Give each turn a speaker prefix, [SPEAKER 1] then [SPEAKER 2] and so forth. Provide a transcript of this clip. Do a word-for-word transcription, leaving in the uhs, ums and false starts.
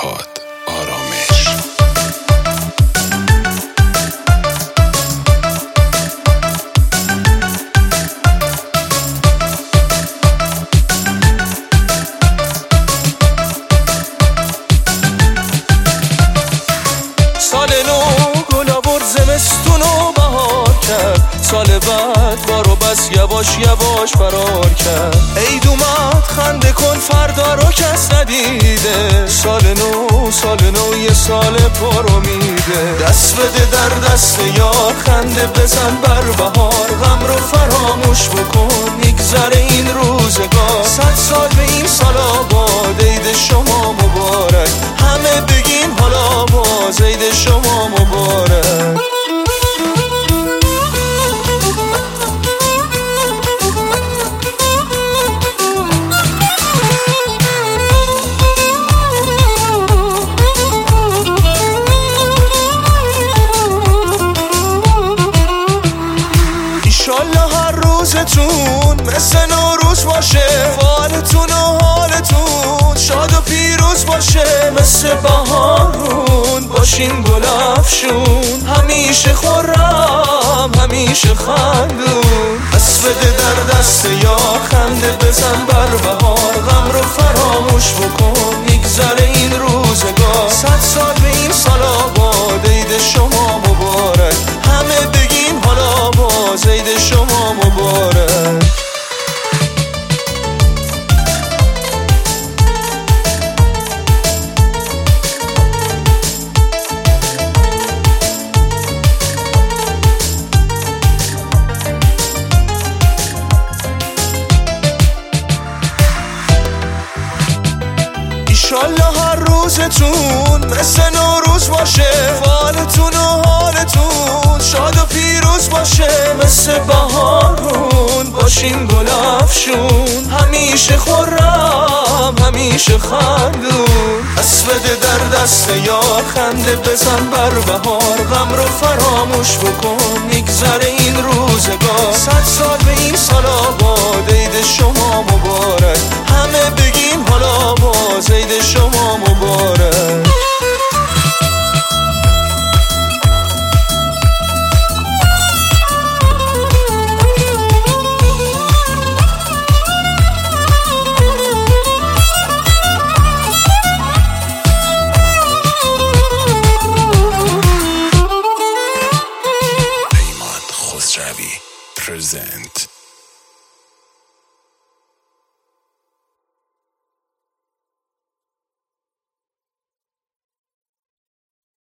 [SPEAKER 1] فرهاد آرامش.
[SPEAKER 2] سال نو گل آورد زمستون و بهار کرد، سال بعد بارو بس یواش یواش فرار کرد. عید اومد خنده کن فردا رو کس ندیده، سال نو سال نو یه سال پر امیده. دست بده در دست یار خنده بزن بر بهار، غم رو فراموش بکن میگذره این روزگار. صد سال به این سال آباد، عید شما مبارک، همه بگیم حالا باز عید شما مبارک. ایشالله هر روزتون مثل نوروز باشه، فالتون و حالتون شاد و پیروز باشه. مثل بهارون باشین گل افشون، همیشه خرم همیشه خندون. دست بده در دست یار خنده بزن بر بهار، غم رو فراموش بکن میگذره این روزگار. صد سال به این سال آباد، عید شما مبارک، همه بگیم حالا باز عید شما مبارک. ایشالله هر روزتون مثل نوروز باشه، فالتون و حالتون شاد و پیروز باشه. مثل بهارون باشین گل افشون، همیشه خرم همیشه خندون. دست بده در دست یار خنده بزن بر بهار، غم رو فراموش بکن میگذره این روزگار. صد سال به این سال آباد، عید شما مبارک، همه بگیم حالا باز عید شما